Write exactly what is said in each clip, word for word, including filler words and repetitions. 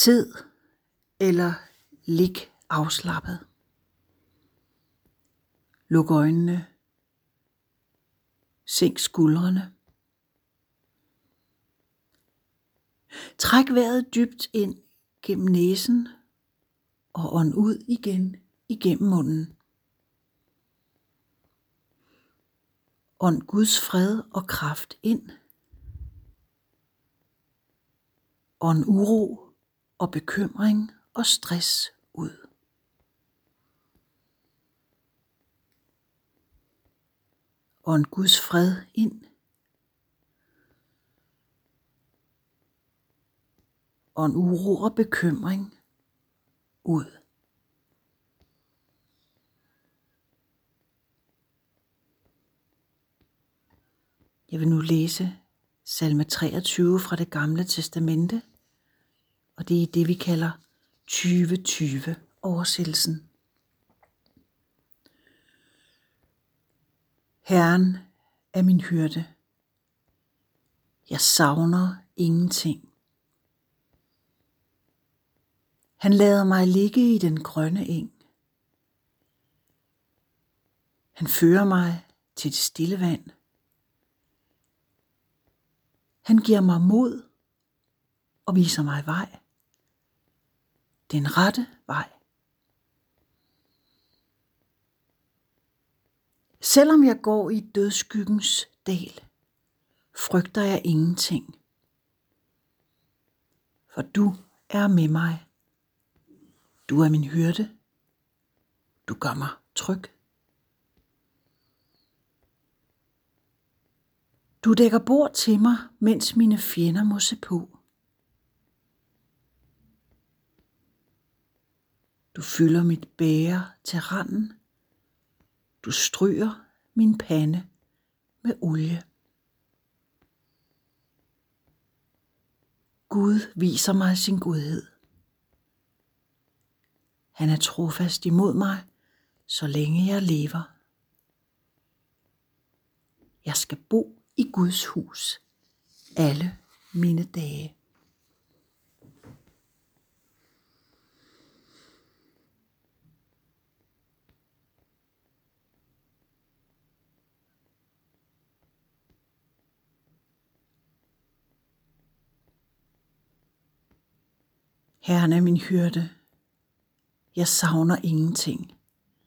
Sid eller lig afslappet. Luk øjnene. Sænk skuldrene. Træk vejret dybt ind gennem næsen og ånd ud igen igennem munden. Ånd Guds fred og kraft ind. Ånd uro og bekymring og stress ud. Ånd Guds fred ind. Ånd uro og bekymring ud. Jeg vil nu læse salme treogtyve fra det gamle testamente, og det er det, vi kalder tyve tyve oversættelsen. Herren er min hyrde. Jeg savner ingenting. Han lader mig ligge i den grønne eng. Han fører mig til det stille vand. Han giver mig mod og viser mig vej. Den rette vej. Selvom jeg går i dødsskyggens dal, frygter jeg ingenting. For du er med mig. Du er min hyrde. Du gør mig tryg. Du dækker bord til mig, mens mine fjender må se på. Du fylder mit bæger til randen. Du stryger min pande med olie. Gud viser mig sin godhed. Han er trofast imod mig, så længe jeg lever. Jeg skal bo i Guds hus alle mine dage. Herren er min hyrde. Jeg savner ingenting.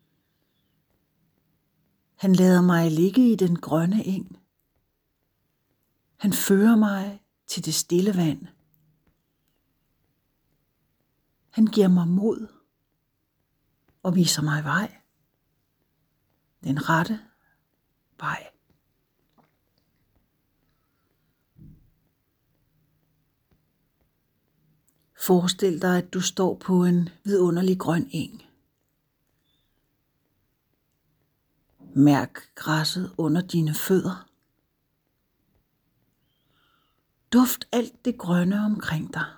Han lader mig ligge i den grønne eng. Han fører mig til det stille vand. Han giver mig mod og viser mig vej. Den rette vej. Forestil dig, at du står på en vidunderlig grøn eng. Mærk græsset under dine fødder. Duft alt det grønne omkring dig.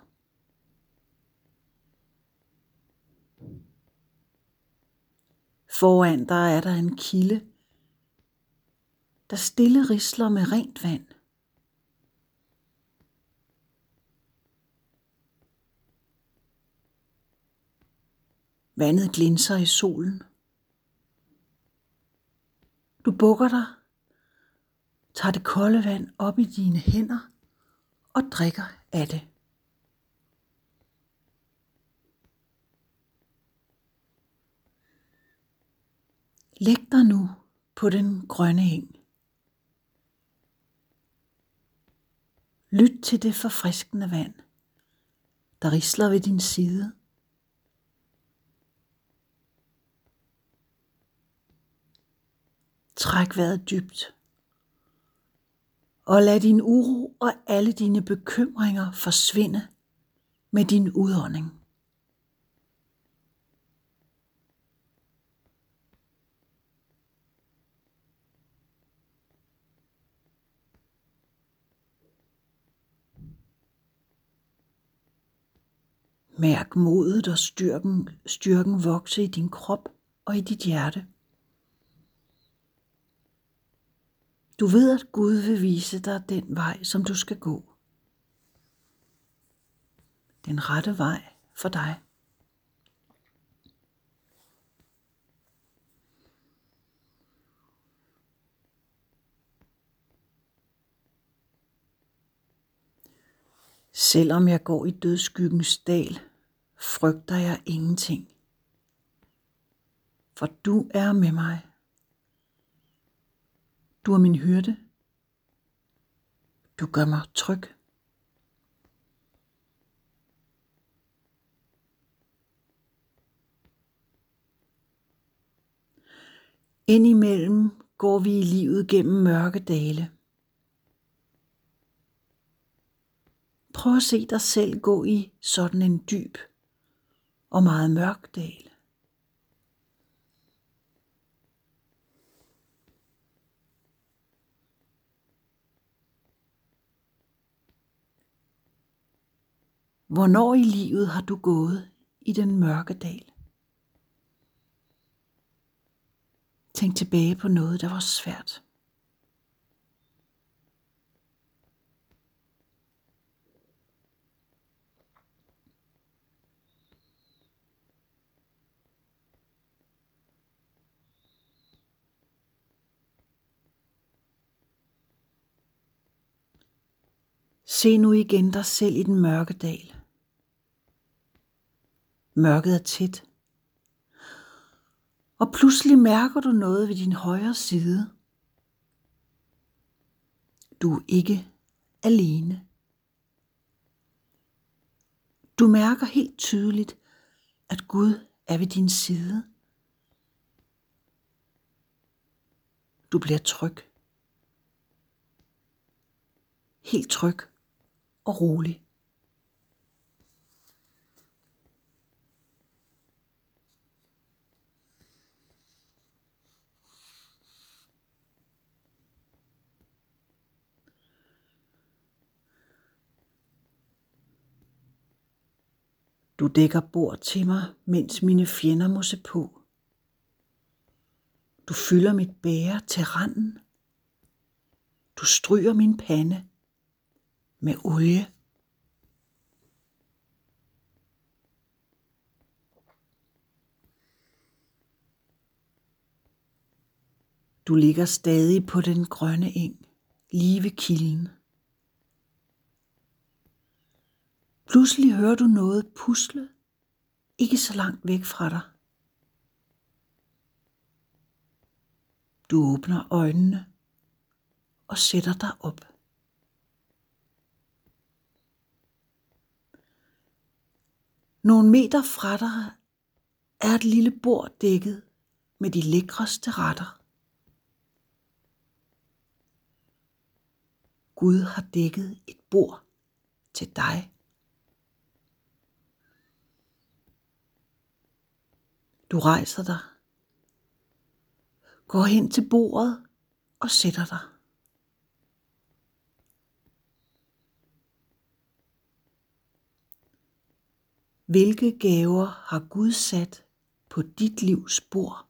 Foran dig er der en kilde, der stille risler med rent vand. Vandet glinser i solen. Du bukker dig, tager det kolde vand op i dine hænder og drikker af det. Læg dig nu på den grønne eng. Lyt til det forfriskende vand, der risler ved din side. Træk vejret dybt, og lad din uro og alle dine bekymringer forsvinde med din udånding. Mærk modet og styrken, styrken vokse i din krop og i dit hjerte. Du ved, at Gud vil vise dig den vej, som du skal gå. Den rette vej. for dig. Selvom jeg går i dødsskyggens dal, frygter jeg ingenting. For du er med mig. Du er min hyrde. Du gør mig tryg. Indimellem går vi i livet gennem mørke dale. Prøv at se dig selv gå i sådan en dyb og meget mørk dal. Hvornår i livet har du gået i den mørke dal? Tænk tilbage på noget, der var svært. Se nu igen dig selv i den mørke dal. Mørket er tæt. Og pludselig mærker du noget ved din højre side. Du er ikke alene. Du mærker helt tydeligt, at Gud er ved din side. Du bliver tryg. Helt tryg og rolig. Du dækker bord til mig, mens mine fjender må se på. Du fylder mit bæger til randen. Du stryger min pande med olie. Du ligger stadig på den grønne eng, lige ved kilden. Pludselig hører du noget pusle, ikke så langt væk fra dig. Du åbner øjnene og sætter dig op. Nogle meter fra dig er et lille bord dækket med de lækreste retter. Gud har dækket et bord til dig. Du rejser dig, går hen til bordet og sætter dig. Hvilke gaver har Gud sat på dit livs bord?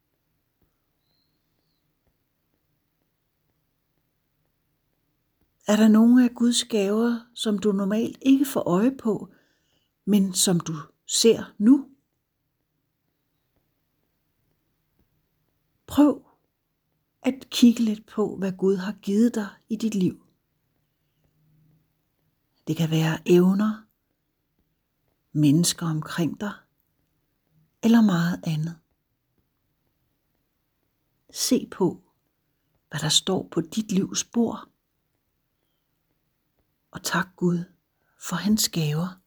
Er der nogle af Guds gaver, som du normalt ikke får øje på, men som du ser nu? Prøv at kigge lidt på, hvad Gud har givet dig i dit liv. Det kan være evner, mennesker omkring dig eller meget andet. Se på, hvad der står på dit livs bord, og tak Gud for hans gaver.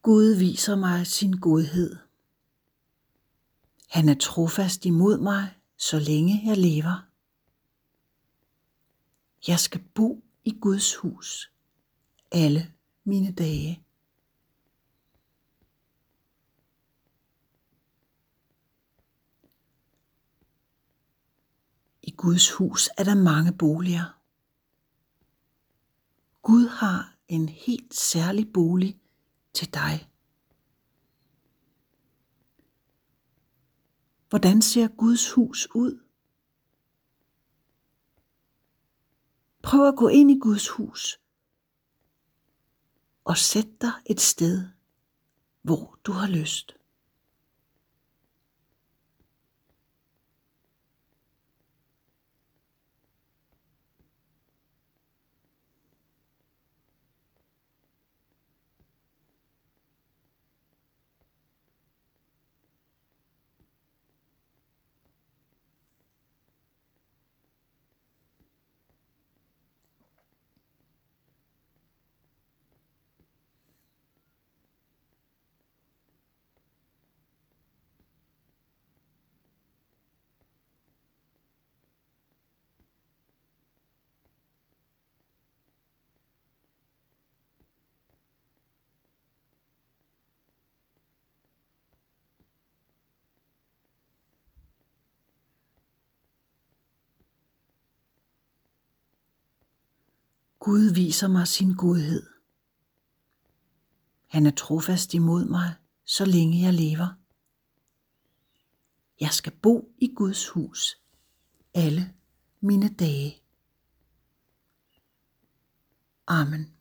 Gud viser mig sin godhed. Han er trofast imod mig, så længe jeg lever. Jeg skal bo i Guds hus alle mine dage. I Guds hus er der mange boliger. Gud har en helt særlig bolig til dig. Hvordan ser Guds hus ud? Prøv at gå ind i Guds hus og sæt dig et sted, hvor du har lyst. Gud viser mig sin godhed. Han er trofast imod mig, så længe jeg lever. Jeg skal bo i Guds hus alle mine dage. Amen.